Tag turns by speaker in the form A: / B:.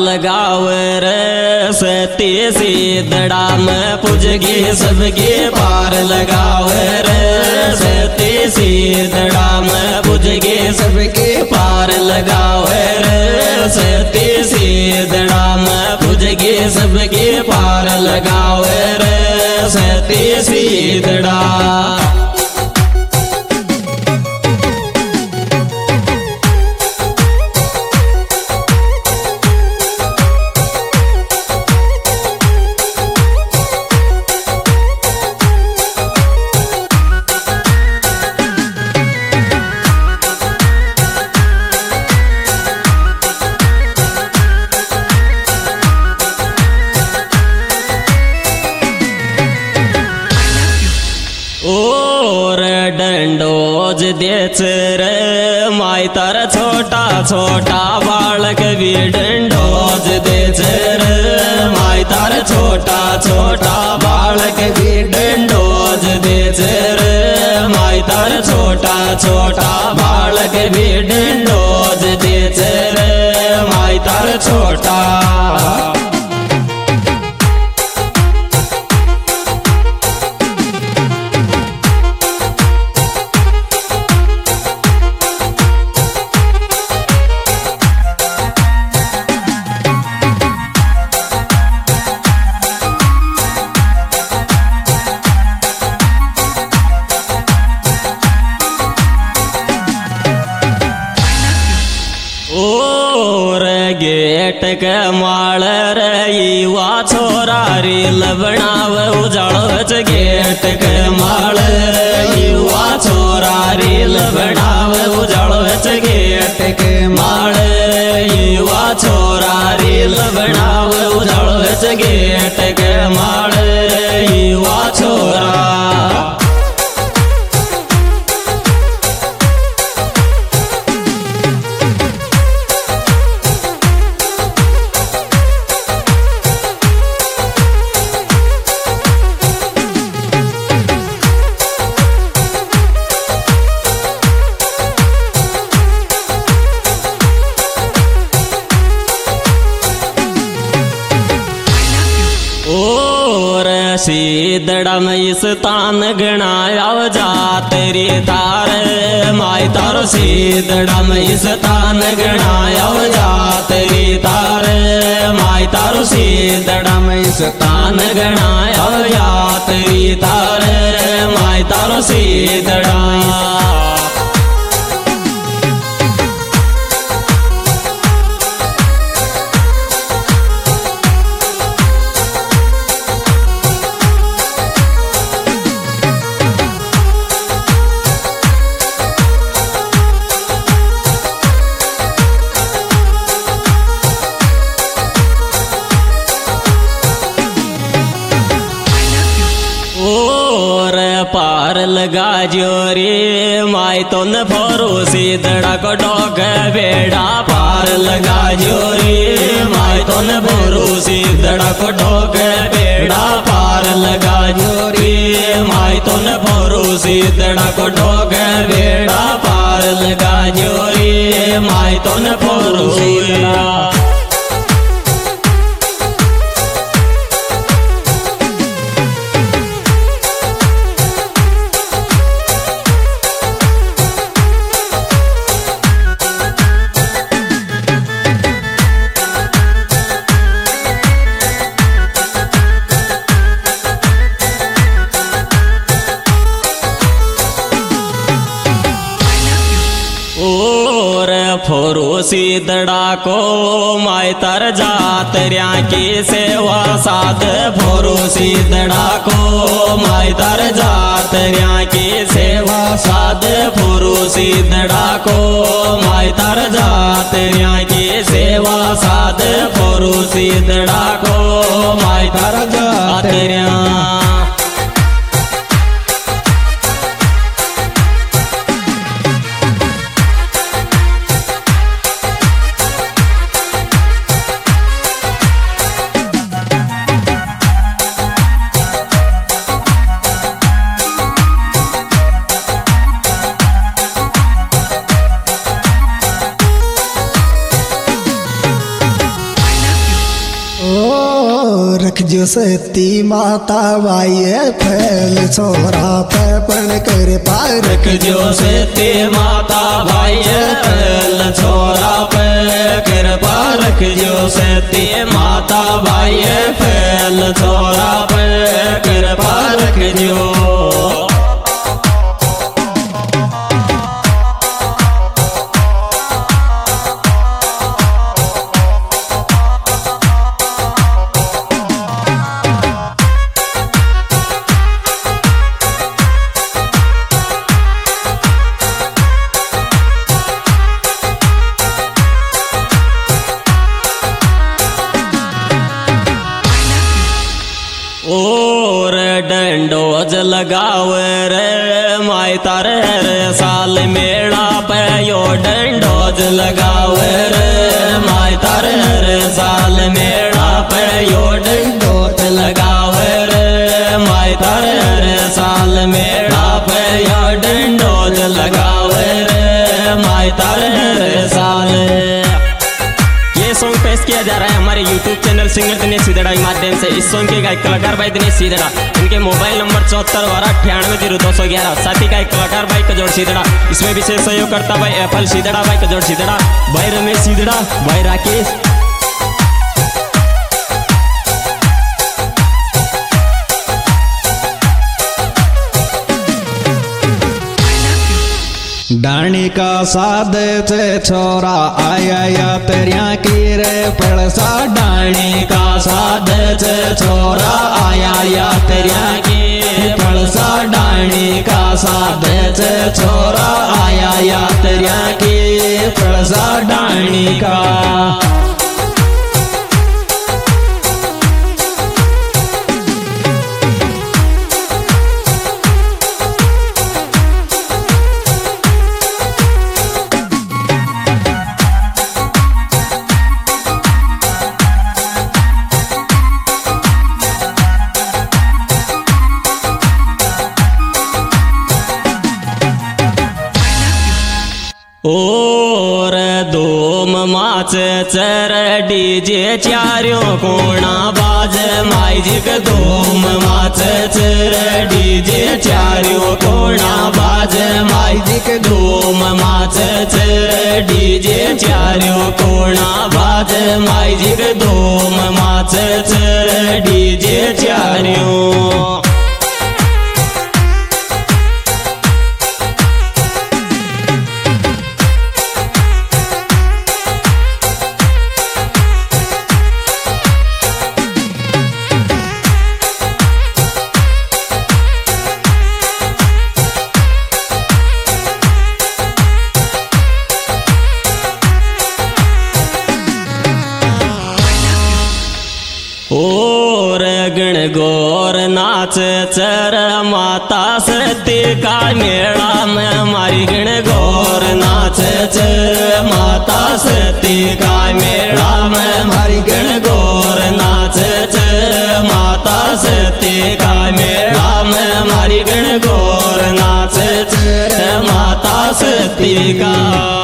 A: लगावे रे सती सीधड़ा में पूजगी सबके पार लगावे रे सती सीधड़ा में पूजगी सबके पार लगावे रे सती सीधड़ा में पूजगी सबके पार लगावे रे सती सीधड़ा। और डंडोज देच रे माई तार छोटा छोटा बालक भी डंडोज देच रे माई तार छोटा छोटा बालक भी डंडोज देच रे माई तार छोटा छोटा बालक भी डंडोज देच रे माई तार छोटा। और गेट के माल रे युवा छोरा रील बनावे उजाड़च गेट के माल युवा छोरा रील बनावे उजाड़च गेट के माल युवा छोरा रील बनावे उजाड़च गेट के माल युवा छोरा। और सीधड़ा में इस तान गणाया जा तेरी तार माई तार सीधड़ा में इस तान गणाया जा तेरी तार माई तार सीधड़ा में इस तान गणाया जा तेरी तार माई तार सीधड़ा। और पार लगा जोरी माई तो न भरोसी दड़ा को डोग बेड़ा पार लगा जोरी माई तो न भरोसी दड़ा को डोग बेड़ा पार लगा जोरी माई तो न भरोसी दड़ा को डोग बेड़ा पार लगा जोरी माई तो न भरोसी। और फरोसी दड़ा को माई तर जात रिया की सेवा साध फरोसी दड़ा को माई तर जात रिया की सेवा साध फरोसी दड़ा को माई तर जात रिया की सेवा साध फरोसी दड़ा को माई तर जात रिया।
B: रखजो सती माता बाई फैल छोरा पे पण कर पार
A: रखजो सती माता बाई फैल छोरा पे कृपा रखजो सती माता बाई फैल छोरा पे कृपा रखजो। और डंडोज लगाव रे माई तारे रे साल मेला पे यो डंडोज लगाव रे माई तारे रे साल मेला पे यो डंडोज लगाव रे माई तारे रे साल मेला पे यो डंडोज लगाव रे माई तारे रे साल। ये सॉन्ग पेश किया जा रहा है हमारे YouTube channel singer Dinesh Sidhra के माध्यम से। इस सॉन्ग के गायक कलाकार भाई दिनेश सीधड़ा, इनके मोबाइल नंबर 7412980211। साथ ही गायक कलाकार भाई कजोड़ सीधड़ा, इसमें विशेष सहयोग करता भाई एफएल सीधड़ा, भाई कजोड़ सीधड़ा, भाई रमेश सीधड़ा, भाई राकेश।
B: डाणी का साध से छोरा आया या तेरिया की रे पड़सा
A: डाणी का साध से छोरा आया या तेरिया की पड़सा डाणी का साध से छोरा आया या तेरिया की पड़सा डाणी का। और धूम माच चर डीजे चारों कोणा बाज माई जी के धूम माच चर डीजे चारों कोणा बाज माई जी के धूम माच चर डीजे चारों कोणा बाज माई जी के धूम माच चर डीजे चारों। और गण गौर नाच चर माता सती का मेला में हमारी गण गौर नाच चर माता सती का मेला में हमारी गण गौर नाच चर माता सती का मेला में हमारी गण गौर नाच चर माता सती का।